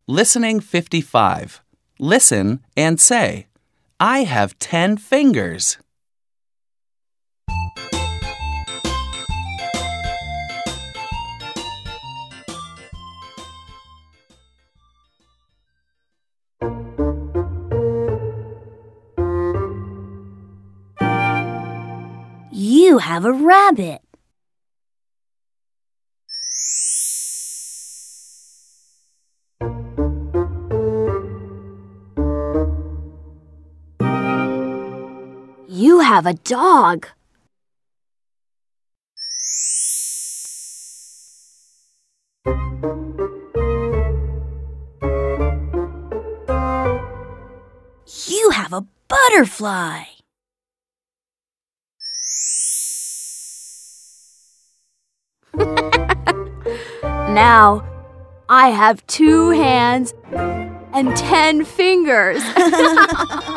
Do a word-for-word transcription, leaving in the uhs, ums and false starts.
Listening fifty-five. Listen and say, I have ten fingers. You have a rabbit. You have a dog. You have a butterfly. Now, I have two hands and ten fingers.